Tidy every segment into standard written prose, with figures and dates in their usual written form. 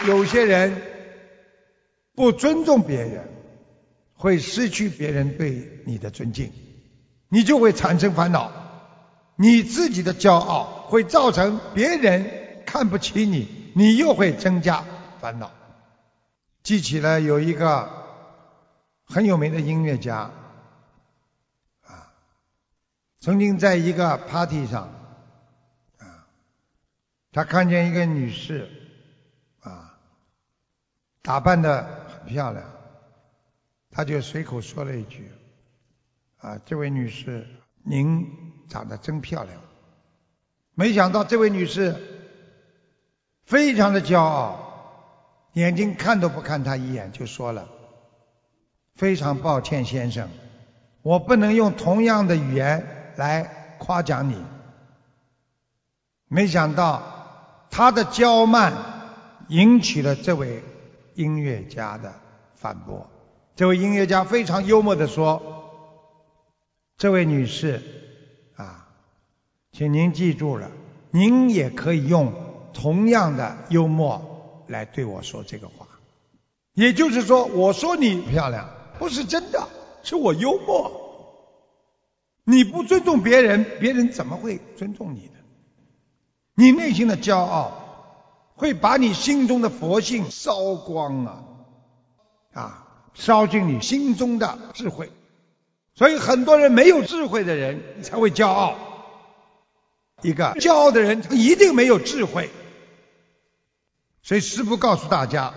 有些人不尊重别人，会失去别人对你的尊敬，你就会产生烦恼。你自己的骄傲会造成别人看不起你，你又会增加烦恼。记起了有一个很有名的音乐家曾经在一个 party 上他看见一个女士打扮得很漂亮，他就随口说了一句这位女士您长得真漂亮。没想到这位女士非常的骄傲，眼睛看都不看他一眼就说了，非常抱歉先生，我不能用同样的语言来夸奖你。没想到他的骄慢引起了这位音乐家的反驳。这位音乐家非常幽默地说，这位女士请您记住了，您也可以用同样的幽默来对我说这个话。也就是说，我说你漂亮不是真的，是我幽默。你不尊重别人，别人怎么会尊重你的？你内心的骄傲会把你心中的佛性烧光烧尽你心中的智慧。所以很多人没有智慧的人才会骄傲，一个骄傲的人他一定没有智慧。所以师父告诉大家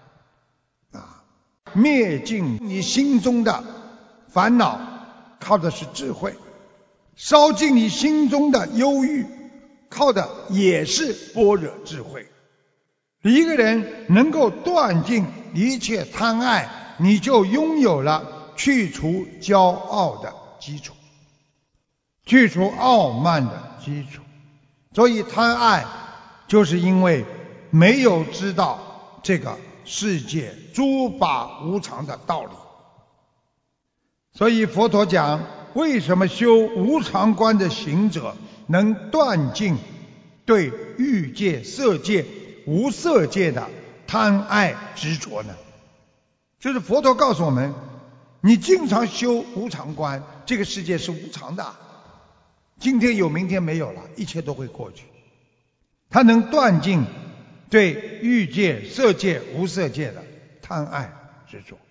灭尽你心中的烦恼靠的是智慧，烧尽你心中的忧郁靠的也是般若智慧。一个人能够断尽一切贪爱，你就拥有了去除骄傲的基础，去除傲慢的基础。所以贪爱就是因为没有知道这个世界诸法无常的道理。所以佛陀讲，为什么修无常观的行者能断尽对欲界、色界、无色界的贪爱执着呢？就是佛陀告诉我们，你经常修无常观，这个世界是无常的，今天有明天没有了，一切都会过去。它能断尽对欲界、色界、无色界的贪爱执着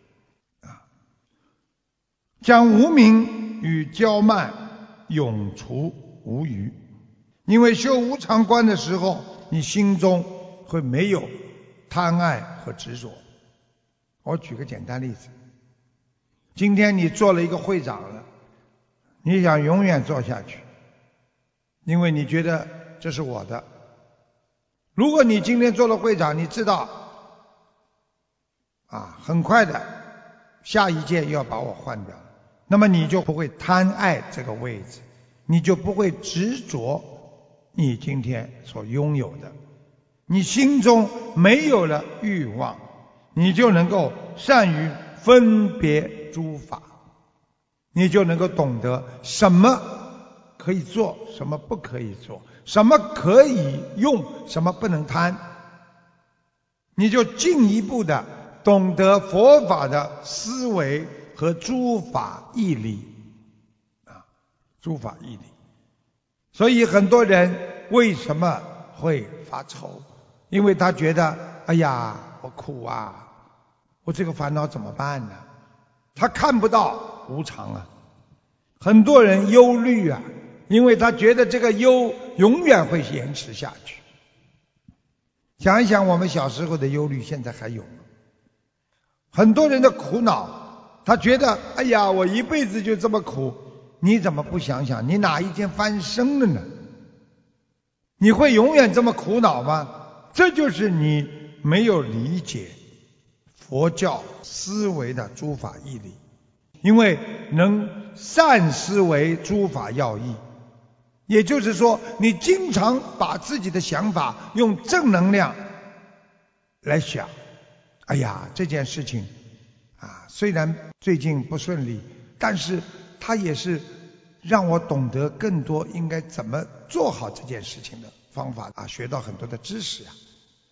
将无明与骄慢永除无余。因为修无常观的时候，你心中会没有贪爱和执着。我举个简单例子，今天你做了一个会长了，你想永远做下去，因为你觉得这是我的。如果你今天做了会长，你知道很快的下一届又要把我换掉，那么你就不会贪爱这个位置，你就不会执着你今天所拥有的，你心中没有了欲望，你就能够善于分别诸法，你就能够懂得什么可以做，什么不可以做，什么可以用，什么不能贪，你就进一步的懂得佛法的思维和诸法义理诸法义理。所以很多人为什么会发愁？因为他觉得哎呀我苦我这个烦恼怎么办呢？他看不到无常很多人忧虑因为他觉得这个忧永远会延迟下去。想一想我们小时候的忧虑现在还有吗？很多人的苦恼，他觉得哎呀我一辈子就这么苦，你怎么不想想你哪一天翻身了呢？你会永远这么苦恼吗？这就是你没有理解佛教思维的诸法义理。因为能善思维诸法要义，也就是说你经常把自己的想法用正能量来想，哎呀这件事情虽然最近不顺利，但是它也是让我懂得更多应该怎么做好这件事情的方法学到很多的知识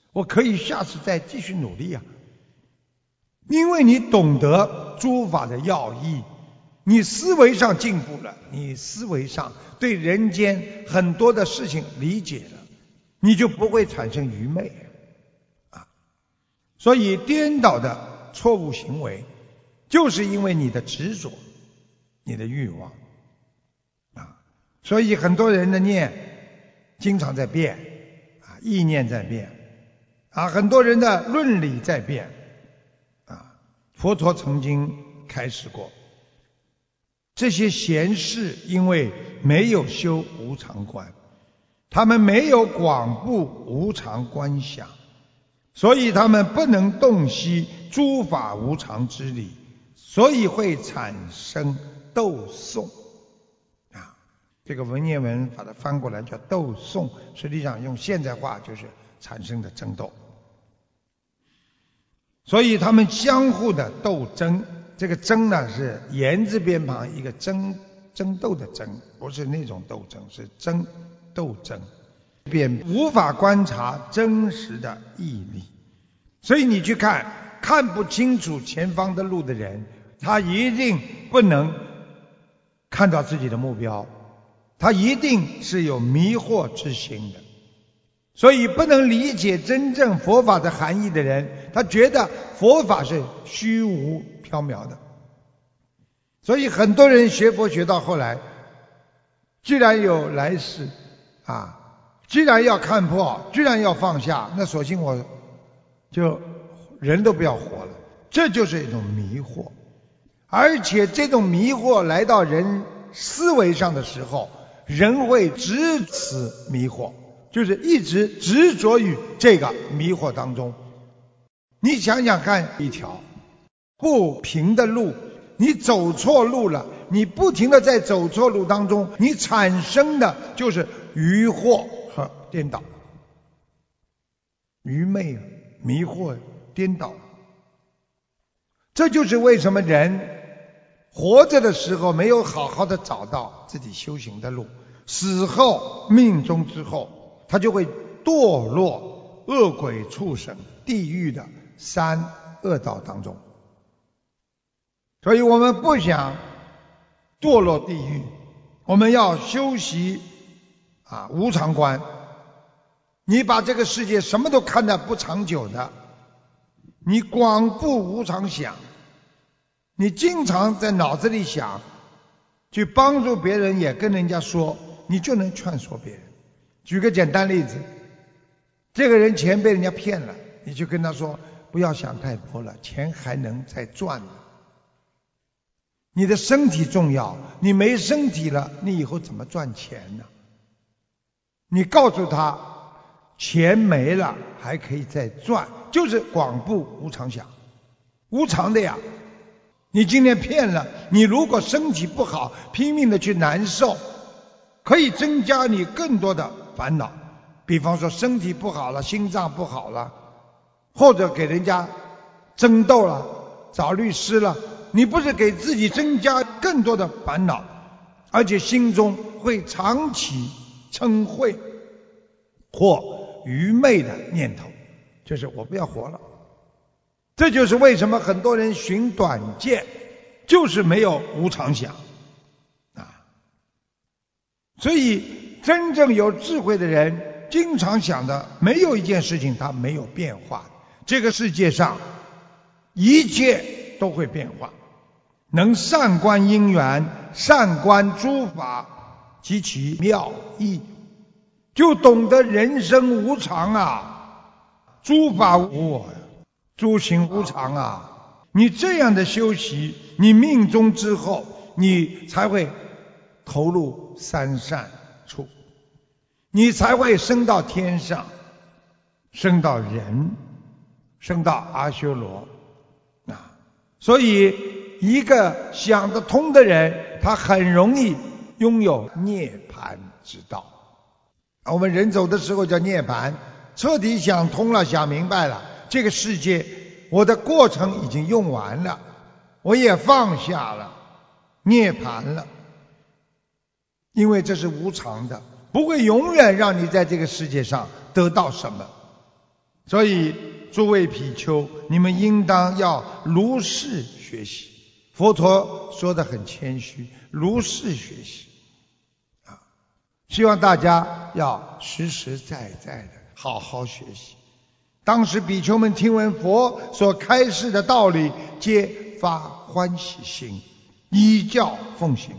我可以下次再继续努力啊。因为你懂得诸法的要义，你思维上进步了，你思维上对人间很多的事情理解了，你就不会产生愚昧啊。所以颠倒的错误行为，就是因为你的执着，你的欲望啊。所以很多人的念经常在变啊，意念在变啊，很多人的论理在变啊。佛陀曾经开示过，这些贤士因为没有修无常观，他们没有广布无常观想，所以他们不能洞悉诸法无常之理，所以会产生斗讼啊。这个文言文把它翻过来叫斗讼，实际上用现代话就是产生的争斗。所以他们相互的斗争，这个争呢是言字边旁一个争斗的争，不是那种斗争，是斗争，便无法观察真实的义理。所以你去看不清楚前方的路的人，他一定不能看到自己的目标，他一定是有迷惑之心的。所以不能理解真正佛法的含义的人，他觉得佛法是虚无缥缈的。所以很多人学佛学到后来，既然有来世啊，既然要看破，居然要放下，那索性我就人都不要活了。这就是一种迷惑，而且这种迷惑来到人思维上的时候，人会执此迷惑，就是一直执着于这个迷惑当中。你想想看，一条不平的路，你走错路了，你不停地在走错路当中，你产生的就是愚惑和颠倒，愚昧、迷惑、颠倒。这就是为什么人活着的时候没有好好的找到自己修行的路，死后命中之后，他就会堕落恶鬼畜生地狱的三恶道当中。所以我们不想堕落地狱，我们要修习无常观。你把这个世界什么都看得不长久的，你广布无常想，你经常在脑子里想，去帮助别人，也跟人家说，你就能劝说别人。举个简单例子，这个人钱被人家骗了，你就跟他说，不要想太多了，钱还能再赚呢。你的身体重要，你没身体了，你以后怎么赚钱呢？你告诉他，钱没了还可以再赚，就是广布无常想，无常的呀。你今天骗了，你如果身体不好，拼命的去难受，可以增加你更多的烦恼。比方说身体不好了，心脏不好了，或者给人家争斗了，找律师了，你不是给自己增加更多的烦恼，而且心中会常起嗔恚或愚昧的念头，就是我不要活了。这就是为什么很多人寻短见，就是没有无常想所以真正有智慧的人经常想的，没有一件事情它没有变化。这个世界上一切都会变化，能善观因缘，善观诸法及其妙义，就懂得人生无常诸法无我诸行无常你这样的修习，你命中之后，你才会投入三善处，你才会升到天上，升到人，升到阿修罗所以一个想得通的人，他很容易拥有涅槃之道。我们人走的时候叫涅槃，彻底想通了，想明白了，这个世界我的过程已经用完了，我也放下了，涅槃了。因为这是无常的，不会永远让你在这个世界上得到什么， 所以诸位比丘，你们应当要如是学习。佛陀说得很谦虚，如是学习希望大家要实实在在的好好学习。当时比丘们听闻佛所开示的道理，皆发欢喜心，依教奉行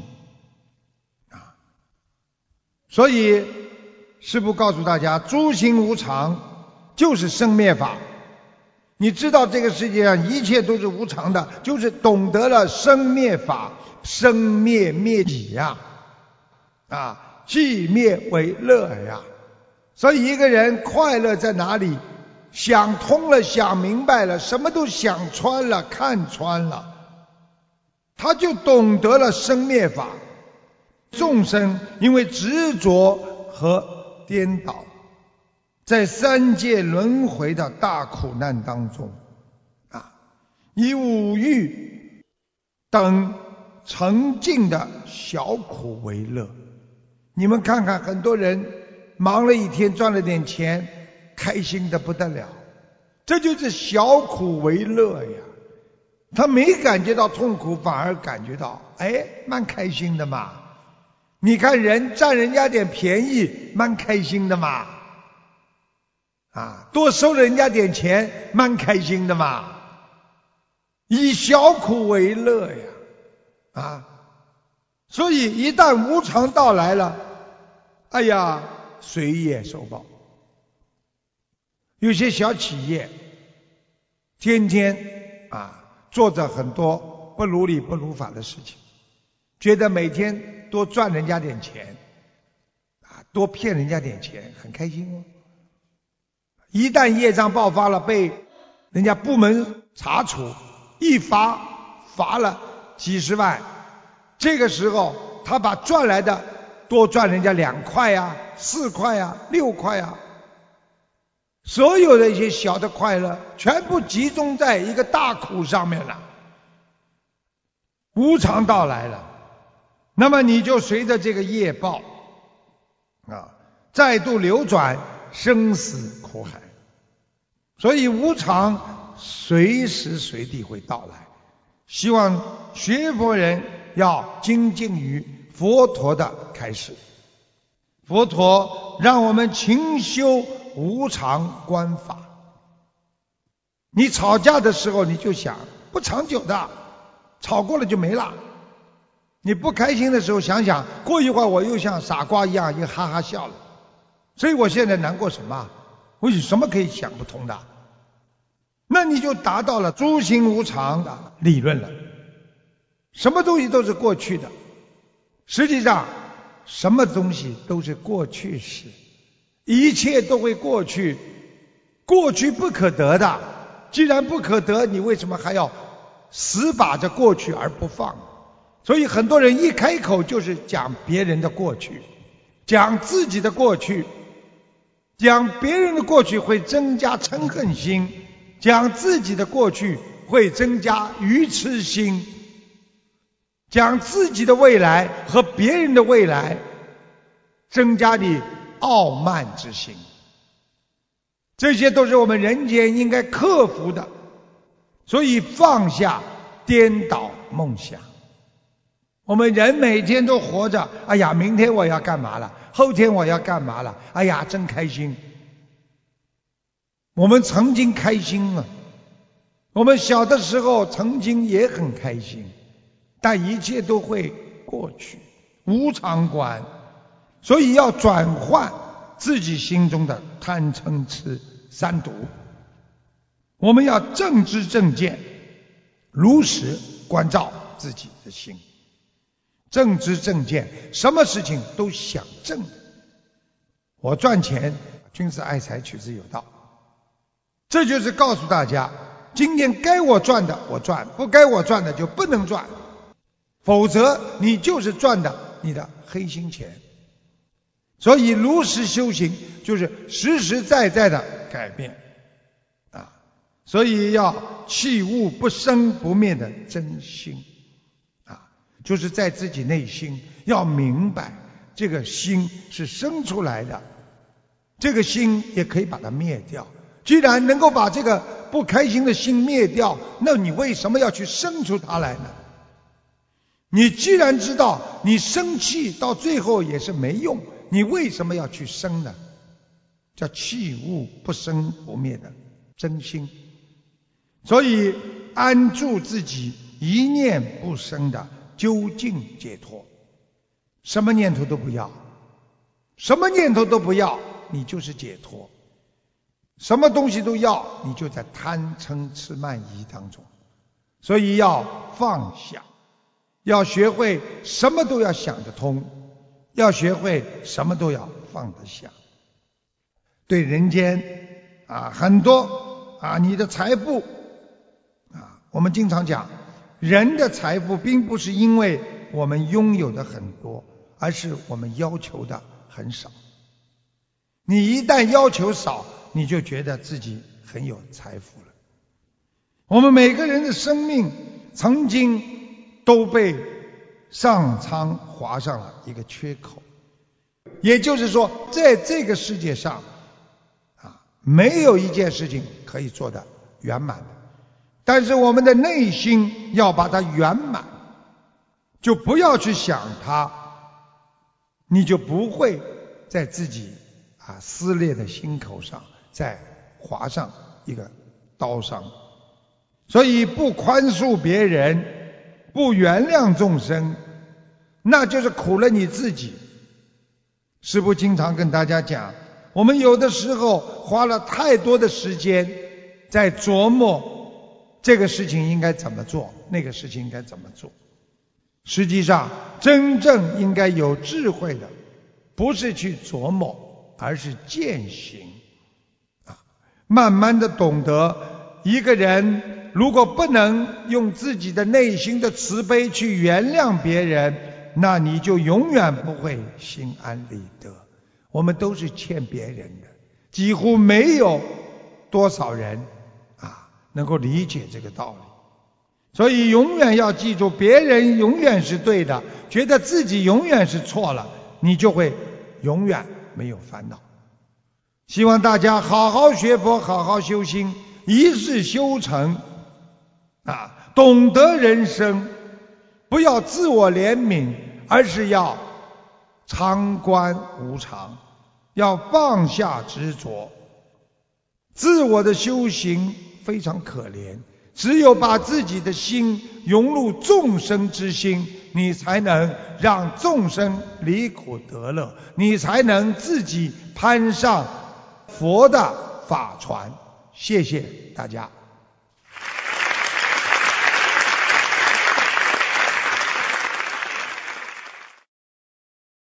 所以师父告诉大家，诸行无常就是生灭法。你知道这个世界上一切都是无常的，就是懂得了生灭法，生灭灭己寂灭为乐呀。所以一个人快乐在哪里？想通了，想明白了，什么都想穿了，看穿了，他就懂得了生灭法。众生因为执着和颠倒，在三界轮回的大苦难当中以五欲等沉静的小苦为乐。你们看看，很多人忙了一天，赚了点钱，开心的不得了，这就是小苦为乐呀。他没感觉到痛苦，反而感觉到蛮开心的嘛。你看人占人家点便宜，蛮开心的嘛。多收了人家点钱，蛮开心的嘛。以小苦为乐呀所以一旦无常到来了，随业受报。有些小企业天天做着很多不如理不如法的事情，觉得每天多赚人家点钱多骗人家点钱，很开心一旦业障爆发了，被人家部门查处，一罚了几十万，这个时候他把赚来的多赚人家2块4块6块所有的一些小的快乐全部集中在一个大苦上面了。无常到来了，那么你就随着这个业报再度流转生死苦海。所以无常随时随地会到来，希望学佛人要精进于佛陀的开示。佛陀让我们勤修无常观法。你吵架的时候你就想，不长久的，吵过了就没了。你不开心的时候想想，过一会儿我又像傻瓜一样又哈哈笑了。所以我现在难过什么？我有什么可以想不通的？那你就达到了诸行无常的理论了。什么东西都是过去的，实际上什么东西都是过去式，一切都会过去，过去不可得的。既然不可得，你为什么还要死把着过去而不放？所以很多人一开口就是讲别人的过去，讲自己的过去，讲别人的过去会增加嗔恨心，讲自己的过去会增加愚痴心，讲自己的未来和别人的未来增加你傲慢之心。这些都是我们人间应该克服的。所以放下颠倒梦想。我们人每天都活着，明天我要干嘛了，后天我要干嘛了，真开心。我们曾经开心了，我们小的时候曾经也很开心，但一切都会过去，无常观。所以要转换自己心中的贪嗔痴三毒。我们要正知正见，如实关照自己的心。正知正见，什么事情都想正的。我赚钱，君子爱财，取之有道。这就是告诉大家，今天该我赚的我赚，不该我赚的就不能赚，否则你就是赚的你的黑心钱。所以如实修行就是实实在在的改变所以要弃物不生不灭的真心就是在自己内心要明白，这个心是生出来的，这个心也可以把它灭掉， 既然能够把这个不开心的心灭掉，那你为什么要去生出它来呢？你既然知道你生气到最后也是没用，你为什么要去生呢？叫气物不生不灭的真心。所以安住自己一念不生的究竟解脱，什么念头都不要，什么念头都不要，你就是解脱。什么东西都要，你就在贪嗔痴慢疑当中。所以要放下，要学会什么都要想得通，要学会什么都要放得下。对人间很多你的财富我们经常讲，人的财富并不是因为我们拥有的很多，而是我们要求的很少。你一旦要求少，你就觉得自己很有财富了。我们每个人的生命曾经都被上苍划上了一个缺口，也就是说，在这个世界上没有一件事情可以做得圆满的，但是我们的内心要把它圆满，就不要去想它，你就不会在自己撕裂的心口上再划上一个刀伤。所以不宽恕别人，不原谅众生，那就是苦了你自己。师父经常跟大家讲，我们有的时候花了太多的时间在琢磨这个事情应该怎么做，那个事情应该怎么做。实际上真正应该有智慧的，不是去琢磨，而是践行慢慢的懂得，一个人如果不能用自己的内心的慈悲去原谅别人，那你就永远不会心安理得。我们都是欠别人的，几乎没有多少人能够理解这个道理。所以永远要记住，别人永远是对的，觉得自己永远是错了，你就会永远没有烦恼。希望大家好好学佛，好好修心，一世修成懂得人生，不要自我怜悯，而是要常观无常，要放下执着。自我的修行非常可怜，只有把自己的心融入众生之心，你才能让众生离苦得乐，你才能自己攀上佛的法船。谢谢大家。